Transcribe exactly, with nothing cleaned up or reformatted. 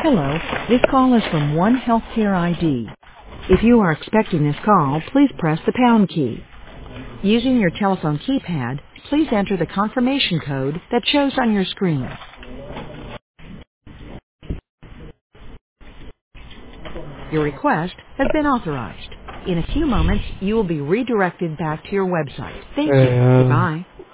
Hello, this call is from One Healthcare I D. If you are expecting this call, please press the pound key. Using your telephone keypad, please enter the confirmation code that shows on your screen. Your request has been authorized. In a few moments, you will be redirected back to your website. Thank you. Um, Goodbye.